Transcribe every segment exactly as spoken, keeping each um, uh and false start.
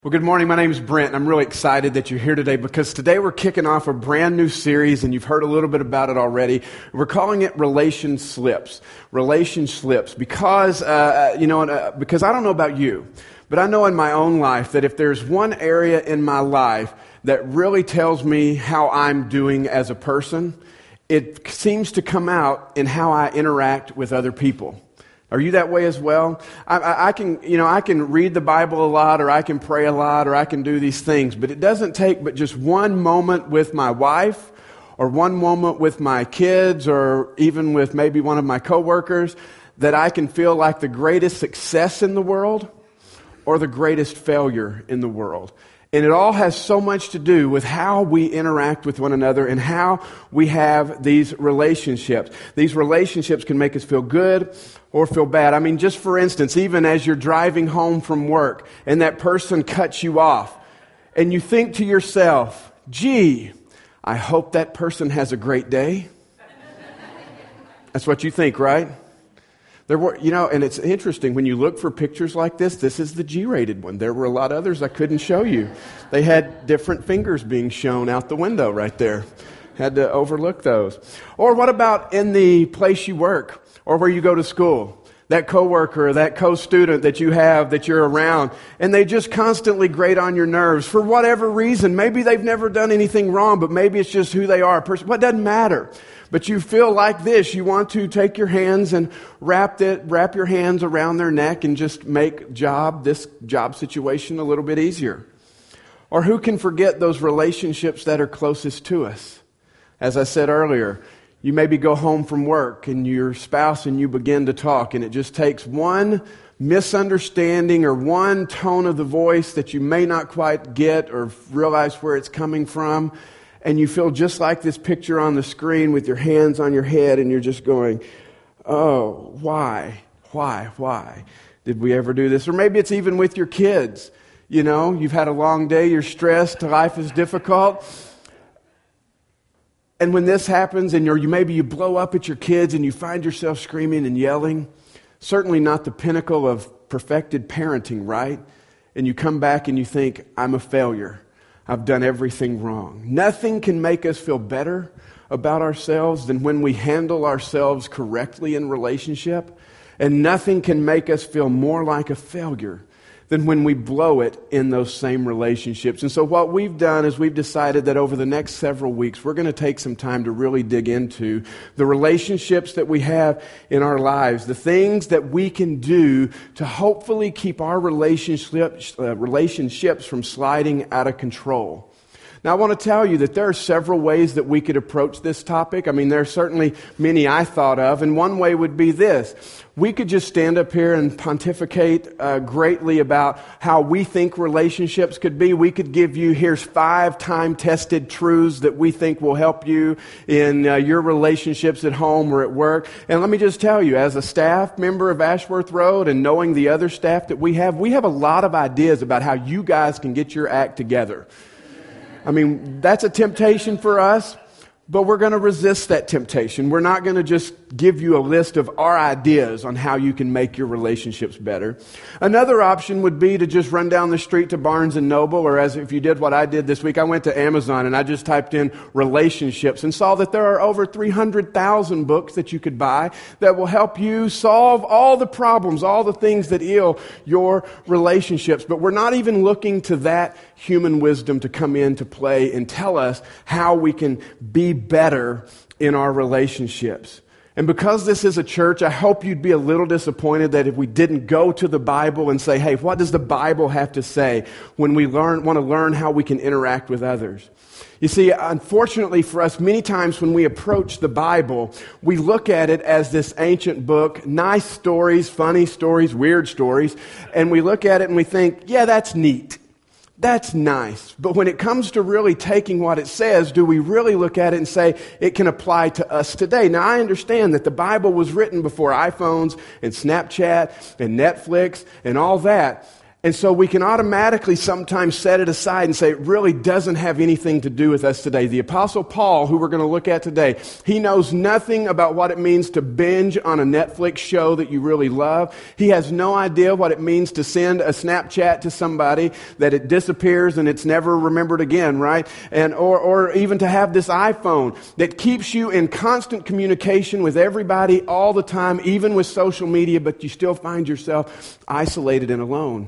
Well, good morning. My name is Brent, and I'm really excited that you're here today because today we're kicking off a brand new series, and you've heard a little bit about it already. We're calling it Relation Slips. Relation Slips because, uh, you know, uh, because I don't know about you, but I know in my own life that if there's one area in my life that really tells me how I'm doing as a person, it seems to come out in how I interact with other people. Are you that way as well? I, I, I can, you know, I can read the Bible a lot, or I can pray a lot, or I can do these things, but it doesn't take but just one moment with my wife, or one moment with my kids, or even with maybe one of my coworkers, that I can feel like the greatest success in the world, or the greatest failure in the world. And it all has so much to do with how we interact with one another and how we have these relationships. These relationships can make us feel good or feel bad. I mean, just for instance, even as you're driving home from work and that person cuts you off and you think to yourself, gee, I hope that person has a great day. That's what you think, right? There were, you know, and it's interesting, when you look for pictures like this, this is the G-rated one. There were a lot of others I couldn't show you. They had different fingers being shown out the window right there. Had to overlook those. Or what about in the place you work or where you go to school? That coworker or that co-student that you have, that you're around, and they just constantly grate on your nerves for whatever reason. Maybe they've never done anything wrong, but maybe it's just who they are. A person, what doesn't matter? But you feel like this. You want to take your hands and wrap it, wrap your hands around their neck and just make job this job situation a little bit easier. Or who can forget those relationships that are closest to us? As I said earlier, you maybe go home from work and your spouse and you begin to talk, and it just takes one misunderstanding or one tone of the voice that you may not quite get or realize where it's coming from. And you feel just like this picture on the screen with your hands on your head, and you're just going, oh, why, why, why did we ever do this? Or maybe it's even with your kids. You know, you've had a long day, you're stressed, life is difficult. And when this happens, and you're, you maybe you blow up at your kids and you find yourself screaming and yelling, certainly not the pinnacle of perfected parenting, right? And you come back and you think, I'm a failure. I've done everything wrong. Nothing can make us feel better about ourselves than when we handle ourselves correctly in relationship. And nothing can make us feel more like a failure than when we blow it in those same relationships. And so what we've done is we've decided that over the next several weeks, we're going to take some time to really dig into the relationships that we have in our lives, the things that we can do to hopefully keep our relationships, uh, relationships from sliding out of control. Now, I want to tell you that there are several ways that we could approach this topic. I mean, there are certainly many I thought of, and one way would be this. We could just stand up here and pontificate uh, greatly about how we think relationships could be. We could give you, here's five time-tested truths that we think will help you in uh, your relationships at home or at work. And let me just tell you, as a staff member of Ashworth Road and knowing the other staff that we have, we have a lot of ideas about how you guys can get your act together. I mean, that's a temptation for us, but we're going to resist that temptation. We're not going to just give you a list of our ideas on how you can make your relationships better. Another option would be to just run down the street to Barnes and Noble, or as if you did what I did this week, I went to Amazon and I just typed in relationships and saw that there are over three hundred thousand books that you could buy that will help you solve all the problems, all the things that ail your relationships. But we're not even looking to that human wisdom to come into play and tell us how we can be better in our relationships. And because this is a church, I hope you'd be a little disappointed that if we didn't go to the Bible and say, hey, what does the Bible have to say when we learn, want to learn how we can interact with others? You see, unfortunately for us, many times when we approach the Bible, we look at it as this ancient book, nice stories, funny stories, weird stories, and we look at it and we think, yeah, that's neat. That's nice. But when it comes to really taking what it says, do we really look at it and say it can apply to us today? Now, I understand that the Bible was written before iPhones and Snapchat and Netflix and all that. And so we can automatically sometimes set it aside and say it really doesn't have anything to do with us today. The Apostle Paul, who we're going to look at today, he knows nothing about what it means to binge on a Netflix show that you really love. He has no idea what it means to send a Snapchat to somebody that it disappears and it's never remembered again, right? And or or even to have this iPhone that keeps you in constant communication with everybody all the time, even with social media, but you still find yourself isolated and alone.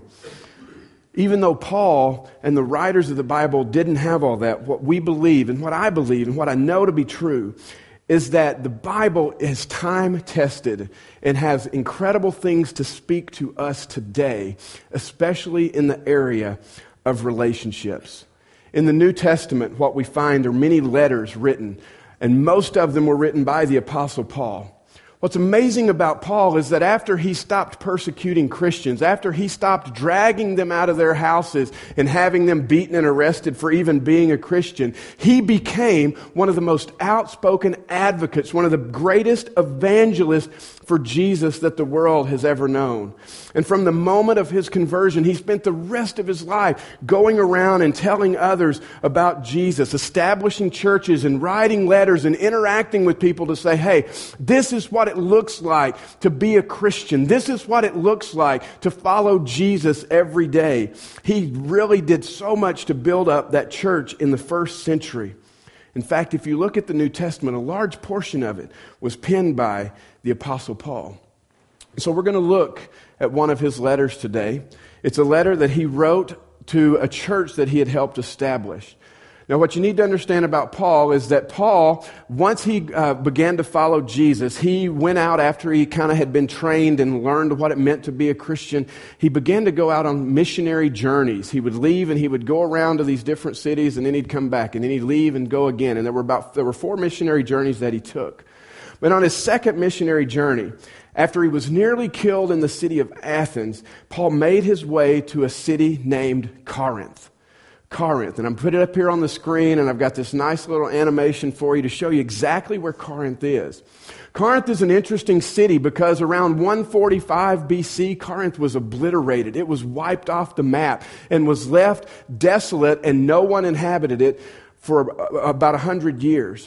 Even though Paul and the writers of the Bible didn't have all that, what we believe and what I believe and what I know to be true is that the Bible is time-tested and has incredible things to speak to us today, especially in the area of relationships. In the New Testament, what we find are many letters written, and most of them were written by the Apostle Paul. What's amazing about Paul is that after he stopped persecuting Christians, after he stopped dragging them out of their houses and having them beaten and arrested for even being a Christian, he became one of the most outspoken advocates, one of the greatest evangelists for Jesus that the world has ever known. And from the moment of his conversion, he spent the rest of his life going around and telling others about Jesus, establishing churches and writing letters and interacting with people to say, hey, this is what it looks like to be a Christian. This is what it looks like to follow Jesus every day. He really did so much to build up that church in the first century. In fact, if you look at the New Testament, a large portion of it was penned by the Apostle Paul. So we're going to look at one of his letters today. It's a letter that he wrote to a church that he had helped establish. Now, what you need to understand about Paul is that Paul, once he uh, began to follow Jesus, he went out after he kind of had been trained and learned what it meant to be a Christian. He began to go out on missionary journeys. He would leave and he would go around to these different cities, and then he'd come back, and then he'd leave and go again. And there were about there were four missionary journeys that he took. But on his second missionary journey, after he was nearly killed in the city of Athens, Paul made his way to a city named Corinth. Corinth. And I'm putting it up here on the screen, and I've got this nice little animation for you to show you exactly where Corinth is. Corinth is an interesting city because around one forty-five B C, Corinth was obliterated. It was wiped off the map and was left desolate, and no one inhabited it for about one hundred years.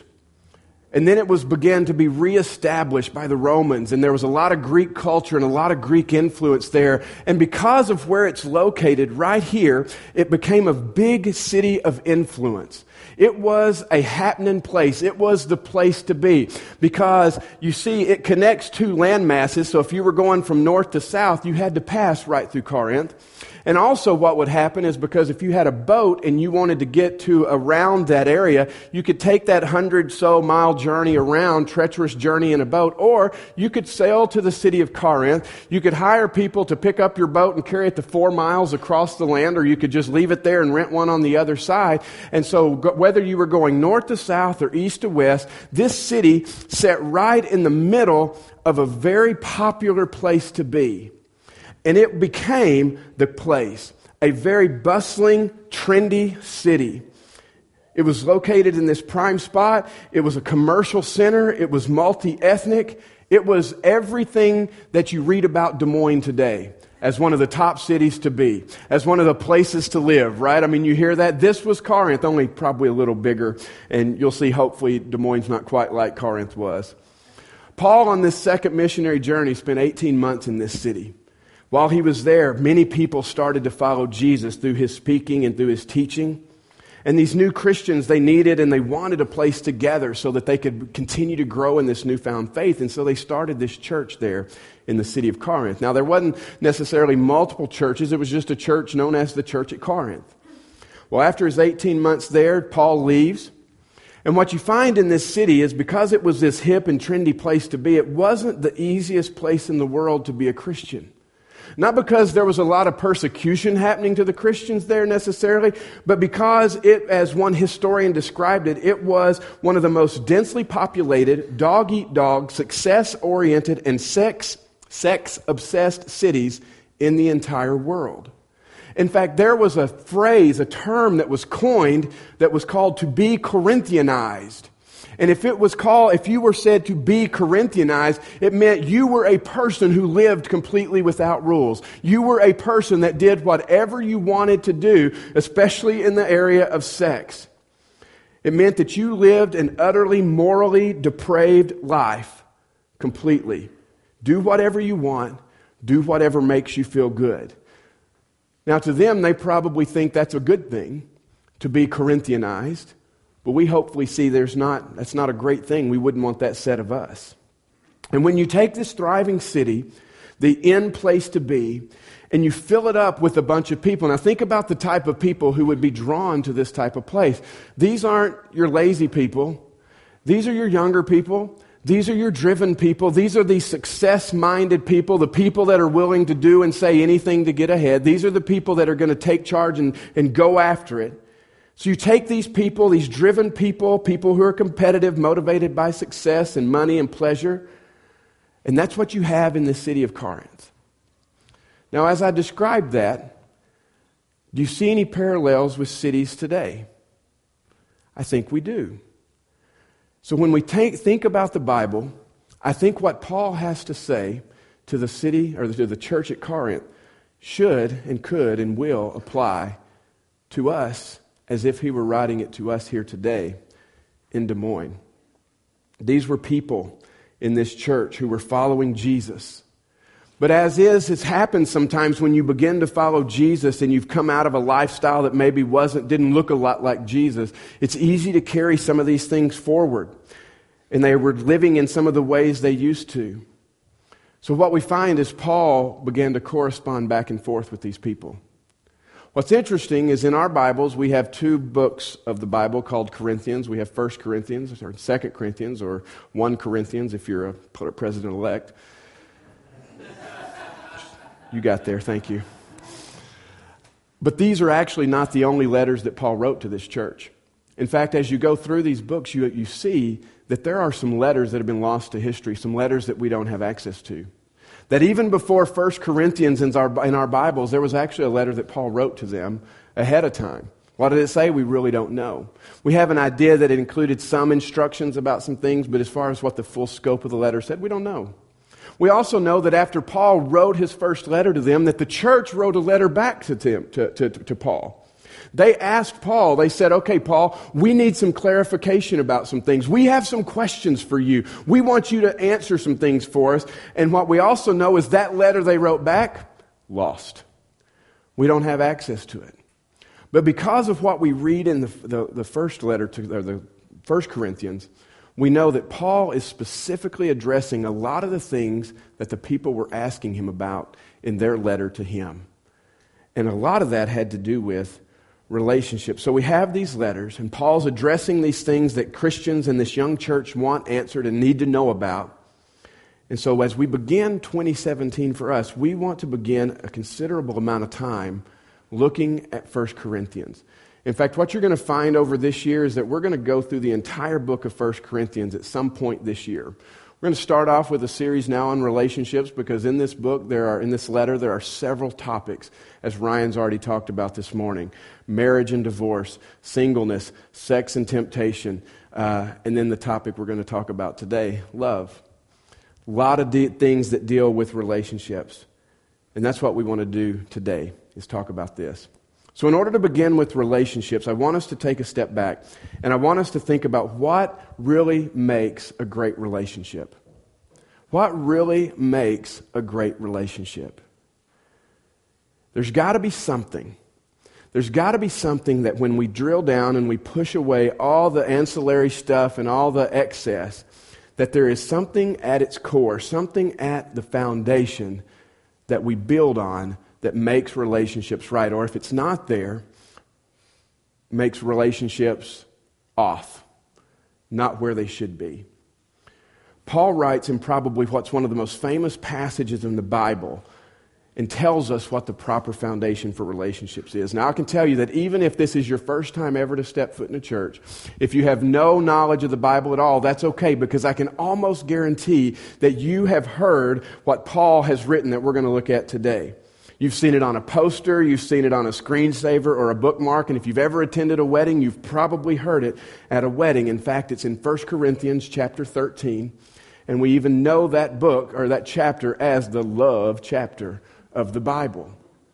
And then it was began to be reestablished by the Romans, and there was a lot of Greek culture and a lot of Greek influence there. And because of where it's located, right here, it became a big city of influence. It was a happening place. It was the place to be because, you see, it connects two land masses. So if you were going from north to south, you had to pass right through Corinth. And also what would happen is because if you had a boat and you wanted to get to around that area, you could take that hundred so mile journey around, treacherous journey in a boat, or you could sail to the city of Corinth. You could hire people to pick up your boat and carry it the four miles across the land, or you could just leave it there and rent one on the other side. And so whether you were going north to south or east to west, this city sat right in the middle of a very popular place to be. And it became the place, a very bustling, trendy city. It was located in this prime spot. It was a commercial center. It was multi-ethnic. It was everything that you read about Des Moines today as one of the top cities to be, as one of the places to live, right? I mean, you hear that? This was Corinth, only probably a little bigger. And you'll see, hopefully, Des Moines not quite like Corinth was. Paul, on this second missionary journey, spent eighteen months in this city. While he was there, many people started to follow Jesus through his speaking and through his teaching. And these new Christians, they needed and they wanted a place to gather so that they could continue to grow in this newfound faith. And so they started this church there in the city of Corinth. Now, there wasn't necessarily multiple churches. It was just a church known as the Church at Corinth. Well, after his eighteen months there, Paul leaves. And what you find in this city is because it was this hip and trendy place to be, it wasn't the easiest place in the world to be a Christian. Not because there was a lot of persecution happening to the Christians there necessarily, but because it, as one historian described it, it was one of the most densely populated, dog-eat-dog, success-oriented, and sex, sex-obsessed cities in the entire world. In fact, there was a phrase, a term that was coined that was called to be Corinthianized. And if it was called, if you were said to be Corinthianized, it meant you were a person who lived completely without rules. You were a person that did whatever you wanted to do, especially in the area of sex. It meant that you lived an utterly morally depraved life completely. Do whatever you want. Do whatever makes you feel good. Now, to them, they probably think that's a good thing, to be Corinthianized. But we hopefully see there's not, that's not a great thing. We wouldn't want that said of us. And when you take this thriving city, the in place to be, and you fill it up with a bunch of people. Now think about the type of people who would be drawn to this type of place. These aren't your lazy people. These are your younger people. These are your driven people. These are the success-minded people, the people that are willing to do and say anything to get ahead. These are the people that are going to take charge and, and go after it. So you take these people, these driven people, people who are competitive, motivated by success and money and pleasure, and that's what you have in the city of Corinth. Now, as I described that, do you see any parallels with cities today? I think we do. So when we take, think about the Bible, I think what Paul has to say to the city or to the church at Corinth should and could and will apply to us as if he were writing it to us here today in Des Moines. These were people in this church who were following Jesus. But as is, it's happened sometimes when you begin to follow Jesus and you've come out of a lifestyle that maybe wasn't, didn't look a lot like Jesus, it's easy to carry some of these things forward. And they were living in some of the ways they used to. So what we find is Paul began to correspond back and forth with these people. What's interesting is in our Bibles, we have two books of the Bible called Corinthians. We have First Corinthians or Second Corinthians or First Corinthians if you're a president-elect. You got there, thank you. But these are actually not the only letters that Paul wrote to this church. In fact, as you go through these books, you, you see that there are some letters that have been lost to history, some letters that we don't have access to. That even before First Corinthians in our, in our Bibles, there was actually a letter that Paul wrote to them ahead of time. What did it say? We really don't know. We have an idea that it included some instructions about some things, but as far as what the full scope of the letter said, we don't know. We also know that after Paul wrote his first letter to them, that the church wrote a letter back to, them, to, to, to Paul. They asked Paul, they said, okay, Paul, we need some clarification about some things. We have some questions for you. We want you to answer some things for us. And what we also know is that letter they wrote back, lost. We don't have access to it. But because of what we read in the, the, the first letter to or the First Corinthians, we know that Paul is specifically addressing a lot of the things that the people were asking him about in their letter to him. And a lot of that had to do with relationships. So we have these letters, and Paul's addressing these things that Christians in this young church want answered and need to know about. And so as we begin twenty seventeen for us, we want to begin a considerable amount of time looking at First Corinthians. In fact, what you're going to find over this year is that we're going to go through the entire book of First Corinthians at some point this year. We're going to start off with a series now on relationships because in this book, there are in this letter, there are several topics, as Ryan's already talked about this morning. Marriage and divorce, singleness, sex and temptation, uh, and then the topic we're going to talk about today, love. A lot of de- things that deal with relationships. And that's what we want to do today, is talk about this. So in order to begin with relationships, I want us to take a step back, and I want us to think about what really makes a great relationship. What really makes a great relationship? There's got to be something. There's got to be something that when we drill down and we push away all the ancillary stuff and all the excess, that there is something at its core, something at the foundation that we build on that makes relationships right. Or if it's not there, makes relationships off, not where they should be. Paul writes in probably what's one of the most famous passages in the Bible and tells us what the proper foundation for relationships is. Now, I can tell you that even if this is your first time ever to step foot in a church, if you have no knowledge of the Bible at all, that's okay, because I can almost guarantee that you have heard what Paul has written that we're going to look at today. You've seen it on a poster, you've seen it on a screensaver or a bookmark, and if you've ever attended a wedding, you've probably heard it at a wedding. In fact, it's in First Corinthians chapter thirteen, and we even know that book or that chapter as the love chapter of the Bible.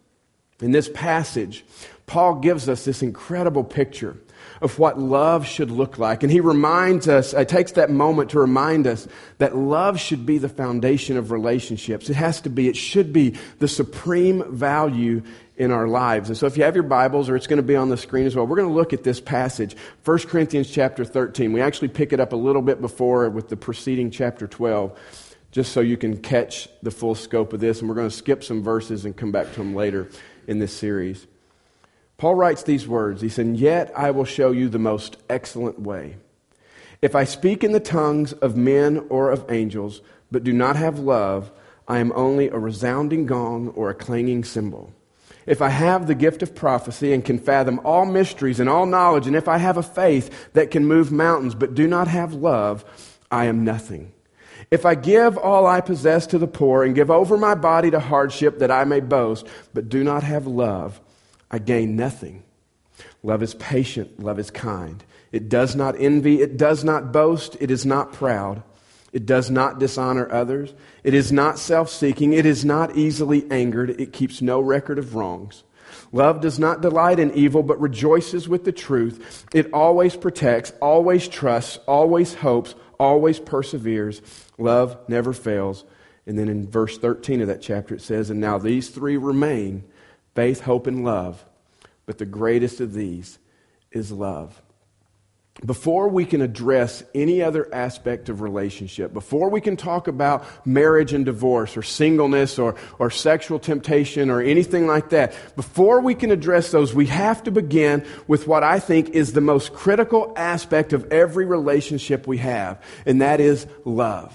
In this passage, Paul gives us this incredible picture of what love should look like. And he reminds us, uh, takes that moment to remind us that love should be the foundation of relationships. It has to be, it should be the supreme value in our lives. And so if you have your Bibles, or it's going to be on the screen as well, we're going to look at this passage, First Corinthians chapter thirteen. We actually pick it up a little bit before with the preceding chapter twelve, just so you can catch the full scope of this. And we're going to skip some verses and come back to them later in this series. Paul writes these words. He said, "Yet I will show you the most excellent way. If I speak in the tongues of men or of angels, but do not have love, I am only a resounding gong or a clanging cymbal. If I have the gift of prophecy and can fathom all mysteries and all knowledge, and if I have a faith that can move mountains, but do not have love, I am nothing. If I give all I possess to the poor and give over my body to hardship that I may boast, but do not have love, I gain nothing. Love is patient. Love is kind. It does not envy. It does not boast. It is not proud. It does not dishonor others. It is not self-seeking. It is not easily angered. It keeps no record of wrongs. Love does not delight in evil, but rejoices with the truth. It always protects, always trusts, always hopes, always perseveres. Love never fails." And then in verse thirteen of that chapter it says, "And now these three remain, faith, hope, and love. But the greatest of these is love." Before we can address any other aspect of relationship, before we can talk about marriage and divorce or singleness or, or sexual temptation or anything like that, before we can address those, we have to begin with what I think is the most critical aspect of every relationship we have, and that is love.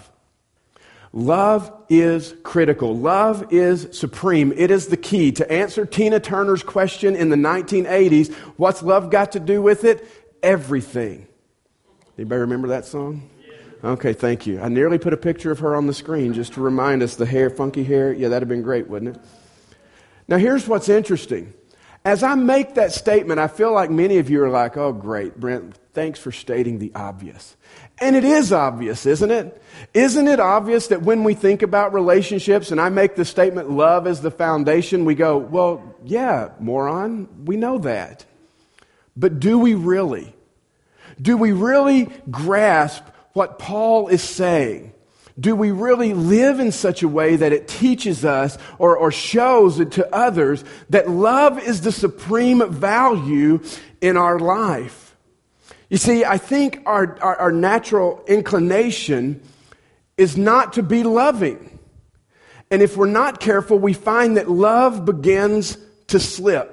Love is critical. Love is supreme. It is the key. To answer Tina Turner's question in the nineteen eighties, what's love got to do with it? Everything. Anybody remember that song? Okay, thank you. I nearly put a picture of her on the screen just to remind us the hair, funky hair. Yeah, that'd have been great, wouldn't it? Now, here's what's interesting. As I make that statement, I feel like many of you are like, "Oh, great, Brent, thanks for stating the obvious." And it is obvious, isn't it? Isn't it obvious that when we think about relationships and I make the statement, love is the foundation, we go, well, yeah, moron, we know that. But do we really? Do we really grasp what Paul is saying? Do we really live in such a way that it teaches us or, or shows it to others that love is the supreme value in our life? You see, I think our, our, our natural inclination is not to be loving. And if we're not careful, we find that love begins to slip.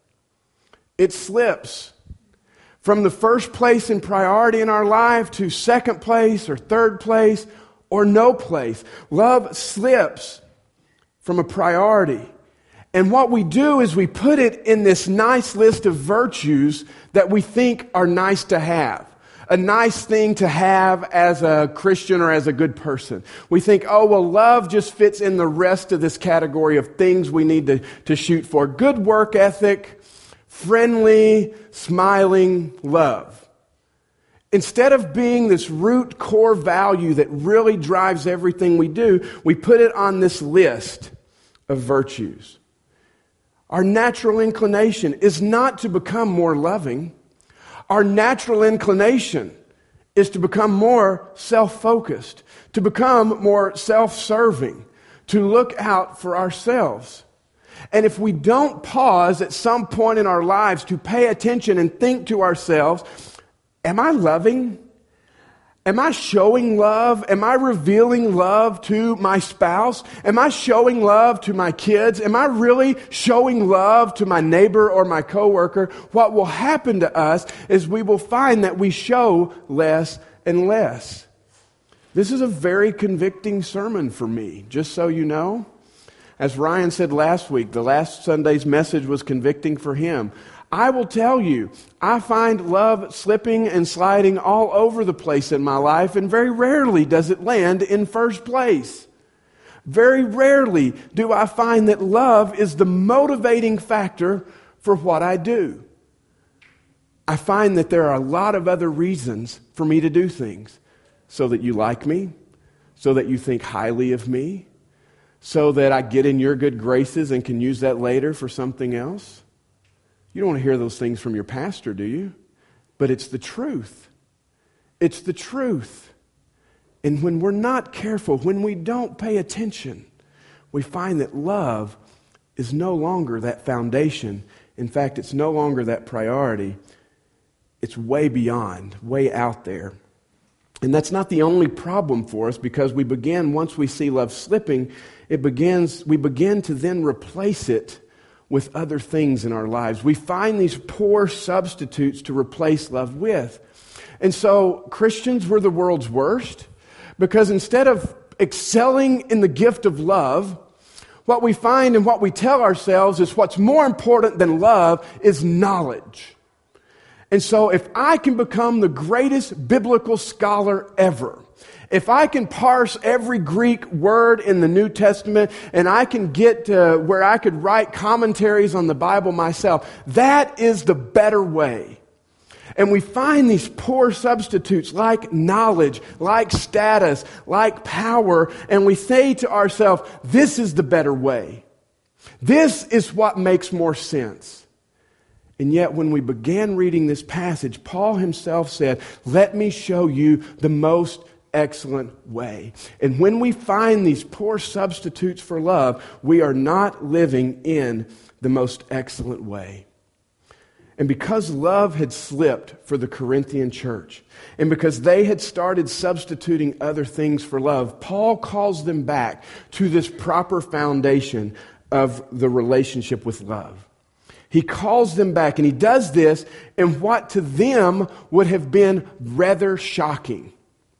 It slips from the first place in priority in our life to second place or third place or no place. Love slips from a priority. And what we do is we put it in this nice list of virtues that we think are nice to have. A nice thing to have as a Christian or as a good person. We think, oh, well, love just fits in the rest of this category of things we need to, to shoot for. Good work ethic, friendly, smiling love. Instead of being this root core value that really drives everything we do, we put it on this list of virtues. Our natural inclination is not to become more loving. Our natural inclination is to become more self-focused, to become more self-serving, to look out for ourselves. And if we don't pause at some point in our lives to pay attention and think to ourselves, am I loving? Am I showing love? Am I revealing love to my spouse? Am I showing love to my kids? Am I really showing love to my neighbor or my coworker? What will happen to us is we will find that we show less and less. This is a very convicting sermon for me, just so you know. As Ryan said last week, the last Sunday's message was convicting for him. I will tell you, I find love slipping and sliding all over the place in my life, and very rarely does it land in first place. Very rarely do I find that love is the motivating factor for what I do. I find that there are a lot of other reasons for me to do things. So that you like me, so that you think highly of me, so that I get in your good graces and can use that later for something else. You don't want to hear those things from your pastor, do you? But it's the truth. It's the truth. And when we're not careful, when we don't pay attention, we find that love is no longer that foundation. In fact, it's no longer that priority. It's way beyond, way out there. And that's not the only problem for us, because we begin, once we see love slipping, it begins, we begin to then replace it with other things in our lives. We find these poor substitutes to replace love with. And so Christians were the world's worst, because instead of excelling in the gift of love, what we find and what we tell ourselves is what's more important than love is knowledge. And so if I can become the greatest biblical scholar ever, if I can parse every Greek word in the New Testament and I can get to where I could write commentaries on the Bible myself, that is the better way. And we find these poor substitutes like knowledge, like status, like power, and we say to ourselves, this is the better way. This is what makes more sense. And yet when we began reading this passage, Paul himself said, let me show you the most excellent way. And when we find these poor substitutes for love, we are not living in the most excellent way. And because love had slipped for the Corinthian church, and because they had started substituting other things for love, Paul calls them back to this proper foundation of the relationship with love. He calls them back, and he does this in what to them would have been rather shocking.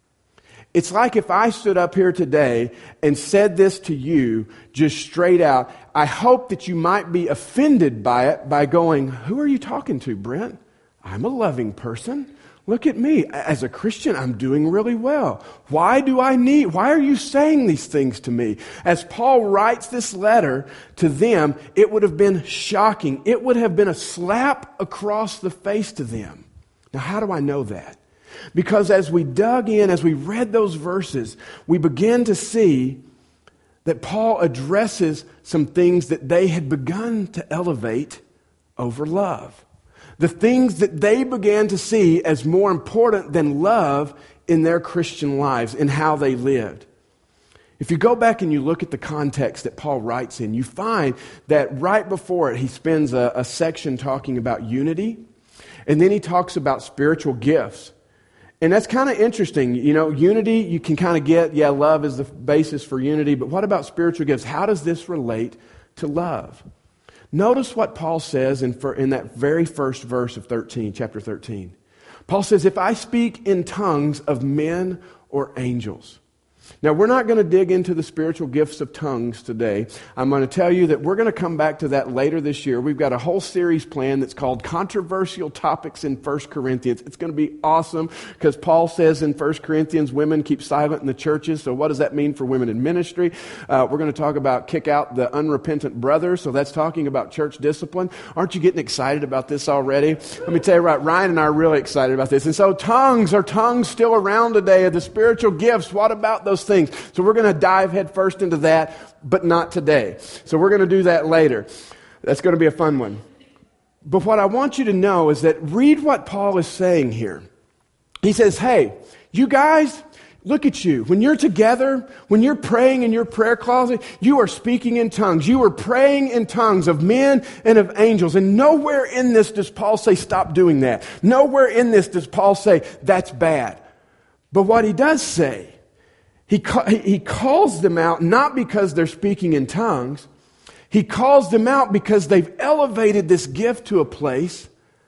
It's like if I stood up here today and said this to you just straight out. I hope that you might be offended by it by going, who are you talking to, Brent? I'm a loving person. Look at me. As a Christian, I'm doing really well. Why do I need, why are you saying these things to me? As Paul writes this letter to them, it would have been shocking. It would have been a slap across the face to them. Now, how do I know that? Because as we dug in, as we read those verses, we began to see that Paul addresses some things that they had begun to elevate over love. The things that they began to see as more important than love in their Christian lives and how they lived. If you go back and you look at the context that Paul writes in, you find that right before it, he spends a, a section talking about unity, and then he talks about spiritual gifts. And that's kind of interesting. You know, unity, you can kind of get, yeah, love is the basis for unity, but what about spiritual gifts? How does this relate to love? Notice what Paul says in, in that very first verse of thirteen, chapter thirteen. Paul says, if I speak in tongues of men or angels. Now, we're not going to dig into the spiritual gifts of tongues today. I'm going to tell you that we're going to come back to that later this year. We've got a whole series planned that's called Controversial Topics in First Corinthians. It's going to be awesome because Paul says in First Corinthians, women keep silent in the churches. So what does that mean for women in ministry? Uh, we're going to talk about kick out the unrepentant brothers. So that's talking about church discipline. Aren't you getting excited about this already? Let me tell you right, Ryan and I are really excited about this. And so tongues, are tongues still around today? Are the spiritual gifts? What about those things? So we're going to dive head first into that, but not today. So we're going to do that later. That's going to be a fun one. But what I want you to know is that read what Paul is saying here. He says, hey, you guys, look at you. When you're together, when you're praying in your prayer closet, you are speaking in tongues. You are praying in tongues of men and of angels. And nowhere in this does Paul say, stop doing that. Nowhere in this does Paul say, that's bad. But what he does say, He, ca- he calls them out not because they're speaking in tongues. He calls them out because they've elevated this gift to a place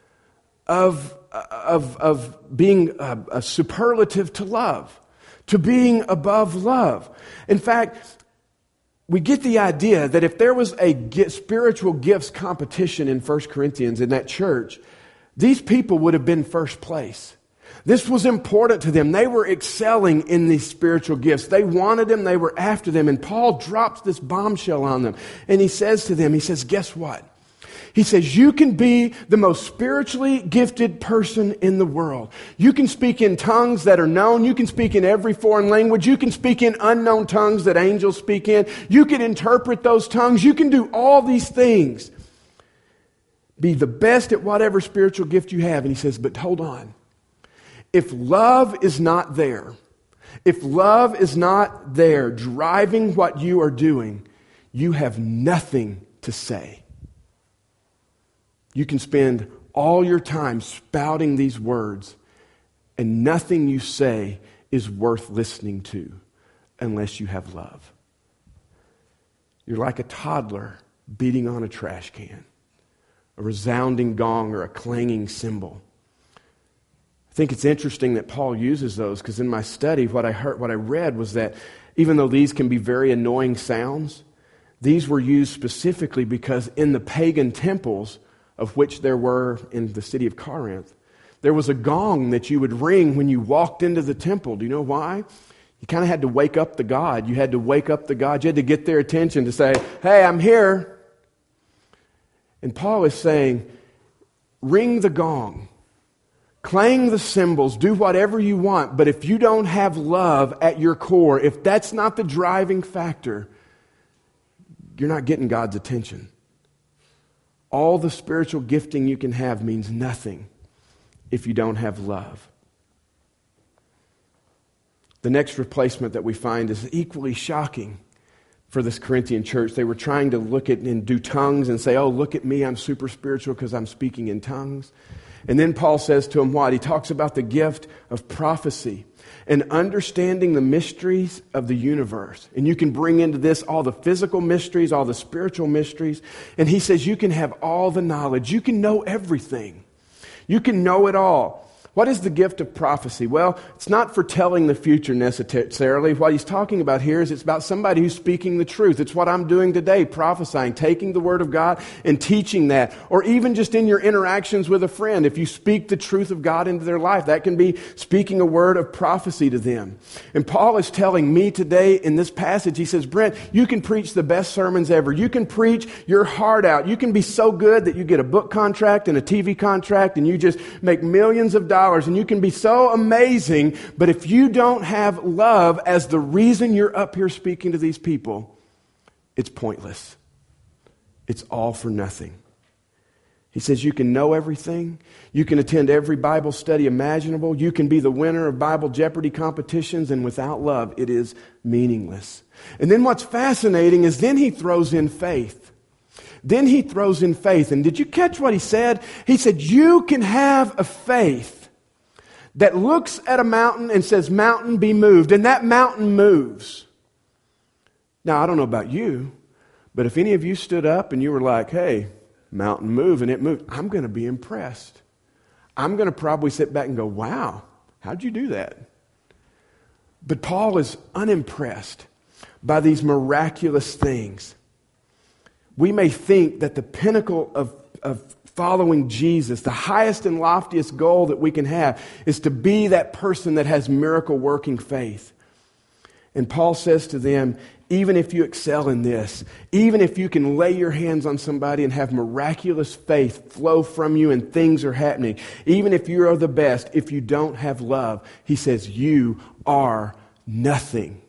of, of, of being a, a superlative to love, to being above love. In fact, we get the idea that if there was a spiritual gifts competition in First Corinthians in that church, these people would have been first place. This was important to them. They were excelling in these spiritual gifts. They wanted them. They were after them. And Paul drops this bombshell on them. And he says to them, he says, guess what? He says, you can be the most spiritually gifted person in the world. You can speak in tongues that are known. You can speak in every foreign language. You can speak in unknown tongues that angels speak in. You can interpret those tongues. You can do all these things. Be the best at whatever spiritual gift you have. And he says, but hold on. If love is not there, if love is not there driving what you are doing, you have nothing to say. You can spend all your time spouting these words, and nothing you say is worth listening to unless you have love. You're like a toddler beating on a trash can, a resounding gong or a clanging cymbal. I think it's interesting that Paul uses those, because in my study, what I heard, what I read was that even though these can be very annoying sounds, these were used specifically because in the pagan temples, of which there were in the city of Corinth, there was a gong that you would ring when you walked into the temple. Do you know why? You kind of had to wake up the god. You had to wake up the god. You had to get their attention to say, hey, I'm here. And Paul is saying, ring the gong, clang the cymbals, do whatever you want. But if you don't have love at your core, if that's not the driving factor, you're not getting God's attention. All the spiritual gifting you can have means nothing if you don't have love. The next replacement that we find is equally shocking for this Corinthian church. They were trying to look at and do tongues and say, oh, look at me, I'm super spiritual because I'm speaking in tongues. And then Paul says to them what? He talks about the gift of prophecy and understanding the mysteries of the universe. And you can bring into this all the physical mysteries, all the spiritual mysteries. And he says you can have all the knowledge. You can know everything. You can know it all. What is the gift of prophecy? Well, it's not for telling the future necessarily. What he's talking about here is it's about somebody who's speaking the truth. It's what I'm doing today, prophesying, taking the Word of God and teaching that. Or even just in your interactions with a friend, if you speak the truth of God into their life, that can be speaking a word of prophecy to them. And Paul is telling me today in this passage, he says, Brent, you can preach the best sermons ever. You can preach your heart out. You can be so good that you get a book contract and a T V contract and you just make millions of dollars. And you can be so amazing, but if you don't have love as the reason you're up here speaking to these people, it's pointless. It's all for nothing. He says you can know everything. You can attend every Bible study imaginable. You can be the winner of Bible Jeopardy competitions, and without love, it is meaningless. And then what's fascinating is then he throws in faith. Then he throws in faith. And did you catch what he said? He said, you can have a faith that looks at a mountain and says, mountain be moved, and that mountain moves. Now, I don't know about you, but if any of you stood up and you were like, hey, mountain move, and it moved, I'm going to be impressed. I'm going to probably sit back and go, wow, how'd you do that? But Paul is unimpressed by these miraculous things. We may think that the pinnacle of, of following Jesus, the highest and loftiest goal that we can have, is to be that person that has miracle-working faith. And Paul says to them, even if you excel in this, even if you can lay your hands on somebody and have miraculous faith flow from you and things are happening, even if you are the best, if you don't have love, he says, you are nothing.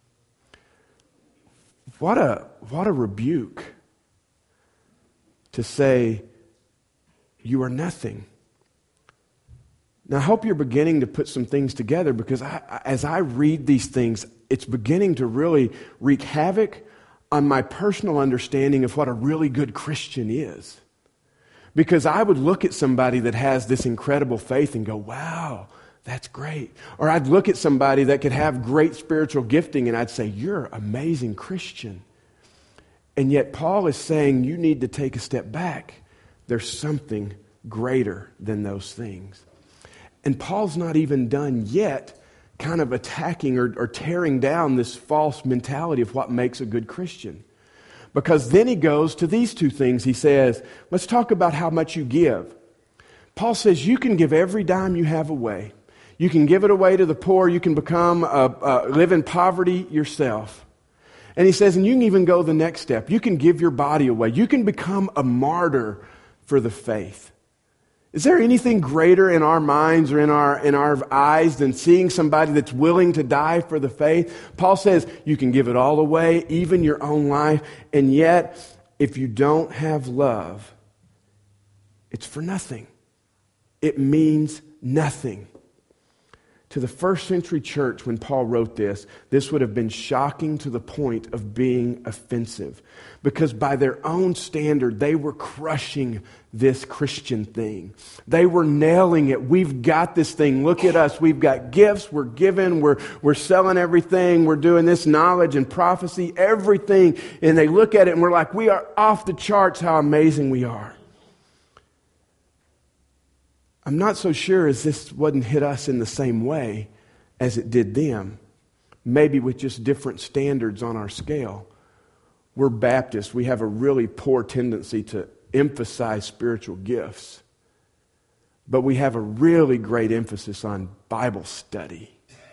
What a, what a rebuke to say, you are nothing. Now, I hope you're beginning to put some things together, because I, as I read these things, it's beginning to really wreak havoc on my personal understanding of what a really good Christian is. Because I would look at somebody that has this incredible faith and go, wow, that's great. Or I'd look at somebody that could have great spiritual gifting and I'd say, you're an amazing Christian. And yet Paul is saying you need to take a step back. There's something greater than those things. And Paul's not even done yet kind of attacking or, or tearing down this false mentality of what makes a good Christian. Because then he goes to these two things. He says, let's talk about how much you give. Paul says you can give every dime you have away. You can give it away to the poor. You can become, a, uh, live in poverty yourself. And he says, and you can even go the next step. You can give your body away. You can become a martyr for the faith. Is there anything greater in our minds or in our, in our eyes than seeing somebody that's willing to die for the faith? Paul says you can give it all away, even your own life, and yet if you don't have love, it's for nothing. It means nothing. To the first century church, when Paul wrote this, this would have been shocking to the point of being offensive. Because by their own standard, they were crushing this Christian thing. They were nailing it. We've got this thing. Look at us. We've got gifts. We're giving. We're, we're selling everything. We're doing this knowledge and prophecy, everything. And they look at it and we're like, we are off the charts how amazing we are. I'm not so sure as this wouldn't hit us in the same way as it did them. Maybe with just different standards on our scale. We're Baptists. We have a really poor tendency to emphasize spiritual gifts. But we have a really great emphasis on Bible study.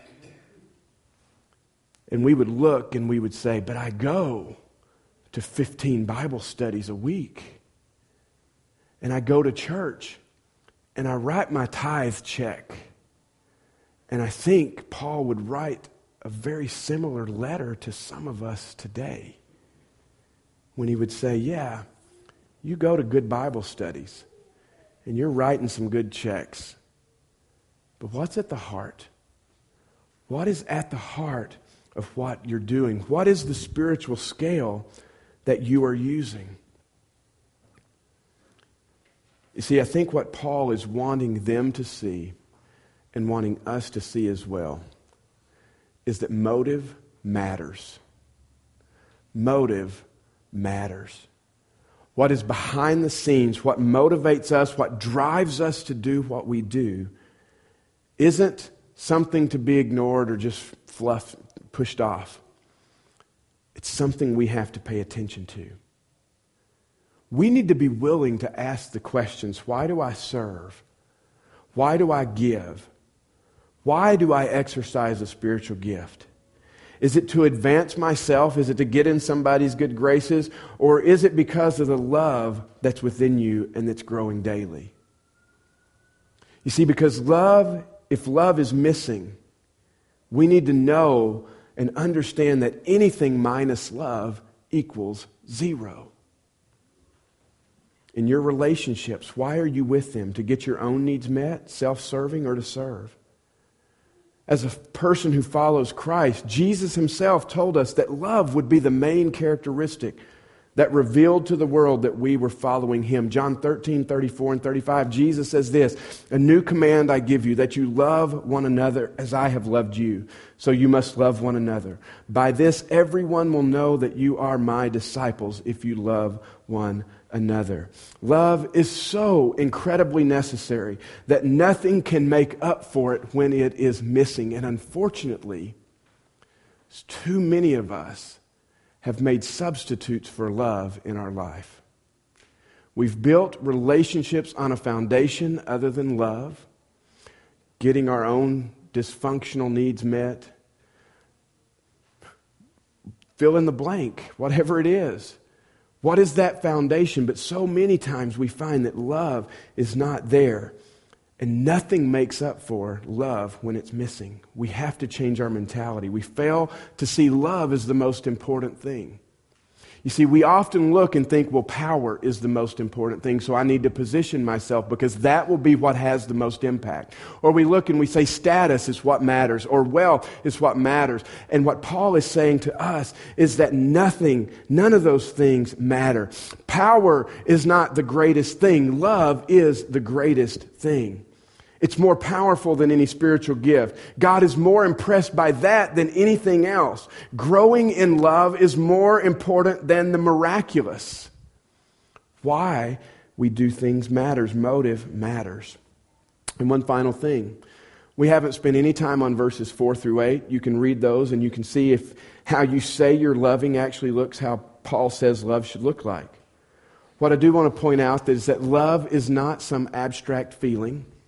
And we would look and we would say, but I go to fifteen Bible studies a week. And I go to church. And I write my tithe check. And I think Paul would write a very similar letter to some of us today. When he would say, yeah, you go to good Bible studies. And you're writing some good checks. But what's at the heart? What is at the heart of what you're doing? What is the spiritual scale that you are using? You see, I think what Paul is wanting them to see and wanting us to see as well is that motive matters. Motive matters. What is behind the scenes, what motivates us, what drives us to do what we do, isn't something to be ignored or just fluff, pushed off. It's something we have to pay attention to. We need to be willing to ask the questions, why do I serve? Why do I give? Why do I exercise a spiritual gift? Is it to advance myself? Is it to get in somebody's good graces? Or is it because of the love that's within you and that's growing daily? You see, because love, if love is missing, we need to know and understand that anything minus love equals zero. In your relationships, why are you with them? To get your own needs met, self-serving, or to serve? As a person who follows Christ, Jesus himself told us that love would be the main characteristic that revealed to the world that we were following him. John thirteen, thirty-four and thirty-five, Jesus says this, a new command I give you, that you love one another as I have loved you. So you must love one another. By this, everyone will know that you are my disciples if you love one another. Love is so incredibly necessary that nothing can make up for it when it is missing. And unfortunately, too many of us have made substitutes for love in our life. We've built relationships on a foundation other than love, getting our own dysfunctional needs met, fill in the blank, whatever it is. What is that foundation? But so many times we find that love is not there. And nothing makes up for love when it's missing. We have to change our mentality. We fail to see love as the most important thing. You see, we often look and think, well, power is the most important thing, so I need to position myself because that will be what has the most impact. Or we look and we say status is what matters, or wealth is what matters. And what Paul is saying to us is that nothing, none of those things matter. Power is not the greatest thing. Love is the greatest thing. It's more powerful than any spiritual gift. God is more impressed by that than anything else. Growing in love is more important than the miraculous. Why we do things matters. Motive matters. And one final thing. We haven't spent any time on verses four through eight. You can read those and you can see if how you say you're loving actually looks how Paul says love should look like. What I do want to point out is that love is not some abstract feeling.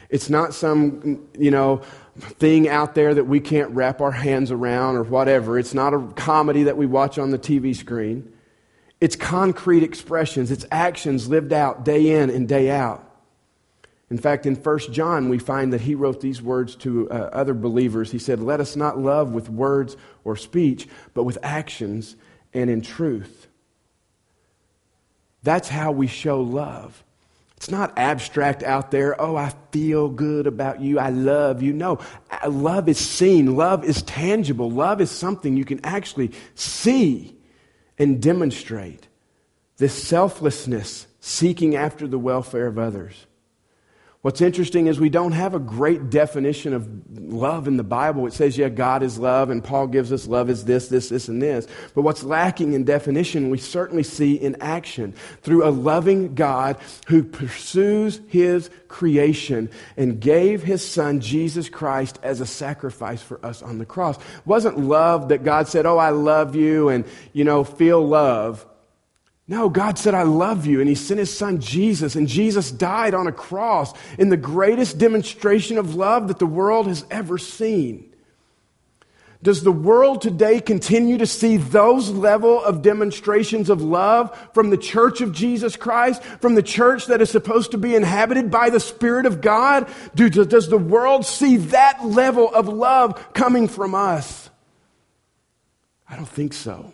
It's not some, you know, thing out there that we can't wrap our hands around or whatever. It's not a comedy that we watch on the T V screen. It's concrete expressions. It's actions lived out day in and day out. In fact, in First John, we find that he wrote these words to uh, other believers. He said, "Let us not love with words or speech, but with actions and in truth." That's how we show love. It's not abstract out there. Oh, I feel good about you. I love you. No, love is seen. Love is tangible. Love is something you can actually see and demonstrate. This selflessness, seeking after the welfare of others. What's interesting is we don't have a great definition of love in the Bible. It says, yeah, God is love, and Paul gives us love is this, this, this, and this. But what's lacking in definition, we certainly see in action through a loving God who pursues His creation and gave His Son, Jesus Christ, as a sacrifice for us on the cross. It wasn't love that God said, oh, I love you, and, you know, feel love. No, God said, I love you, and He sent His Son, Jesus, and Jesus died on a cross in the greatest demonstration of love that the world has ever seen. Does the world today continue to see those level of demonstrations of love from the church of Jesus Christ, from the church that is supposed to be inhabited by the Spirit of God? Do, does the world see that level of love coming from us? I don't think so.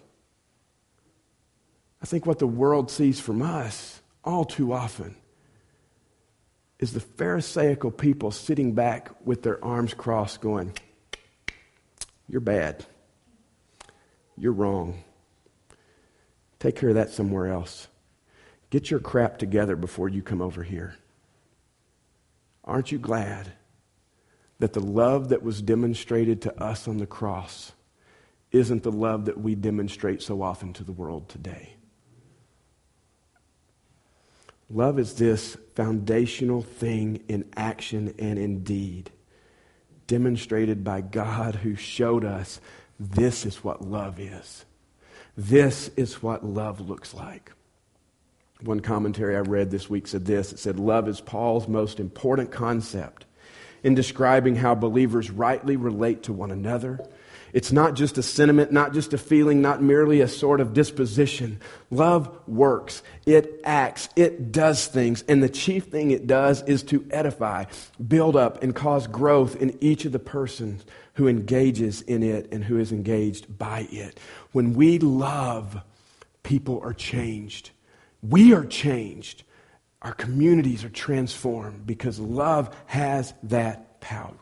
I think what the world sees from us all too often is the Pharisaical people sitting back with their arms crossed going, you're bad. You're wrong. Take care of that somewhere else. Get your crap together before you come over here. Aren't you glad that the love that was demonstrated to us on the cross isn't the love that we demonstrate so often to the world today? Love is this foundational thing in action and in deed, demonstrated by God who showed us this is what love is. This is what love looks like. One commentary I read this week said this. It said, love is Paul's most important concept in describing how believers rightly relate to one another. It's not just a sentiment, not just a feeling, not merely a sort of disposition. Love works. It acts. It does things. And the chief thing it does is to edify, build up, and cause growth in each of the persons who engages in it and who is engaged by it. When we love, people are changed. We are changed. Our communities are transformed because love has that power.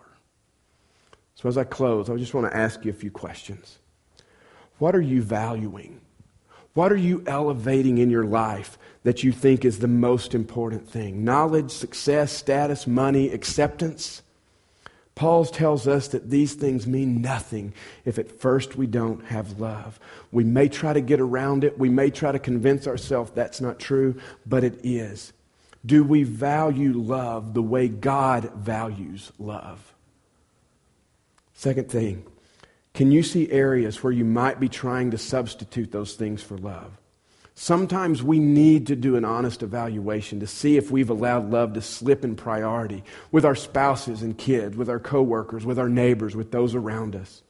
So as I close, I just want to ask you a few questions. What are you valuing? What are you elevating in your life that you think is the most important thing? Knowledge, success, status, money, acceptance? Paul tells us that these things mean nothing if at first we don't have love. We may try to get around it. We may try to convince ourselves that's not true, but it is. Do we value love the way God values love? Second thing, can you see areas where you might be trying to substitute those things for love? Sometimes we need to do an honest evaluation to see if we've allowed love to slip in priority with our spouses and kids, with our coworkers, with our neighbors, with those around us.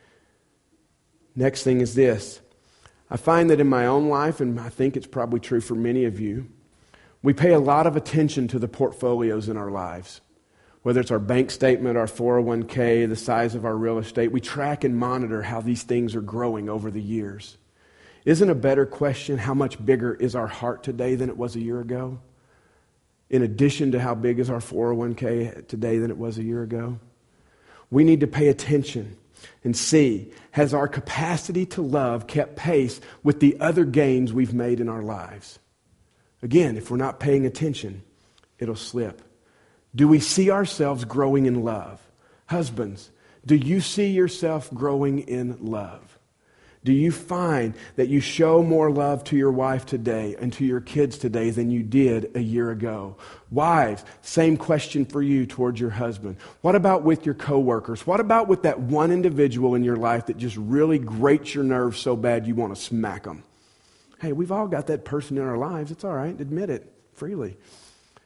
Next thing is this. I find that in my own life, and I think it's probably true for many of you, we pay a lot of attention to the portfolios in our lives. Whether it's our bank statement, our four oh one k, the size of our real estate, we track and monitor how these things are growing over the years. Isn't a better question how much bigger is our heart today than it was a year ago? In addition to how big is our four oh one k today than it was a year ago? We need to pay attention and see, has our capacity to love kept pace with the other gains we've made in our lives? Again, if we're not paying attention, it'll slip. Do we see ourselves growing in love? Husbands, do you see yourself growing in love? Do you find that you show more love to your wife today and to your kids today than you did a year ago? Wives, same question for you towards your husband. What about with your coworkers? What about with that one individual in your life that just really grates your nerves so bad you want to smack them? Hey, we've all got that person in our lives. It's all right. Admit it freely.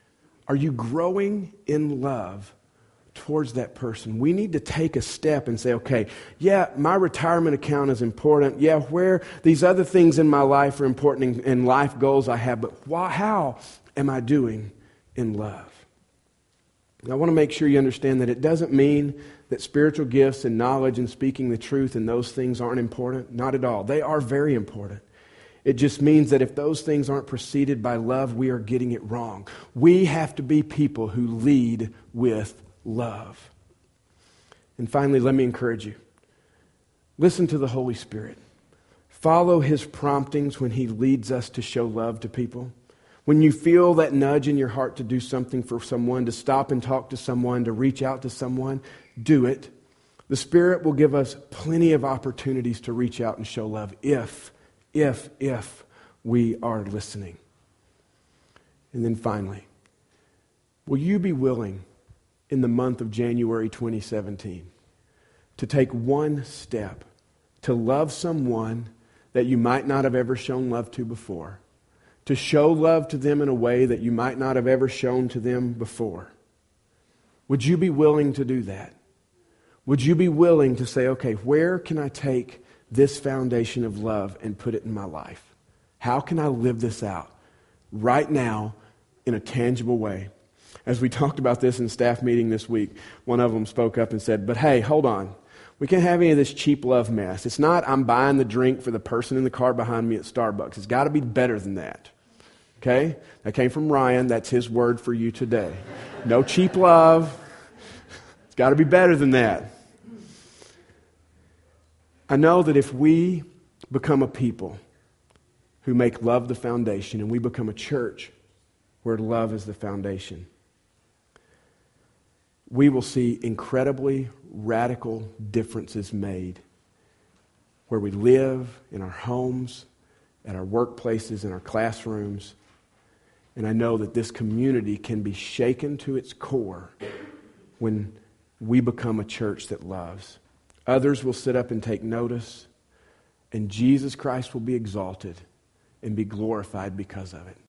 Are you growing in love towards that person? We need to take a step and say, okay, yeah, my retirement account is important. Yeah, where these other things in my life are important and, and life goals I have, but why, how am I doing in love? And I want to make sure you understand that it doesn't mean that spiritual gifts and knowledge and speaking the truth and those things aren't important. Not at all. They are very important. It just means that if those things aren't preceded by love, we are getting it wrong. We have to be people who lead with love. And finally, let me encourage you. Listen to the Holy Spirit. Follow His promptings when He leads us to show love to people. When you feel that nudge in your heart to do something for someone, to stop and talk to someone, to reach out to someone, do it. The Spirit will give us plenty of opportunities to reach out and show love if, if, if we are listening. And then finally, will you be willing in the month of January twenty seventeen to take one step to love someone that you might not have ever shown love to before, to show love to them in a way that you might not have ever shown to them before? Would you be willing to do that? Would you be willing to say, okay, where can I take this foundation of love and put it in my life? How can I live this out right now in a tangible way? As we talked about this in staff meeting this week, one of them spoke up and said, but hey, hold on. We can't have any of this cheap love mess. It's not I'm buying the drink for the person in the car behind me at Starbucks. It's got to be better than that. Okay? That came from Ryan. That's his word for you today. No cheap love. It's got to be better than that. I know that if we become a people who make love the foundation and we become a church where love is the foundation, we will see incredibly radical differences made where we live, in our homes, at our workplaces, in our classrooms. And I know that this community can be shaken to its core when we become a church that loves. Others will sit up and take notice, and Jesus Christ will be exalted and be glorified because of it.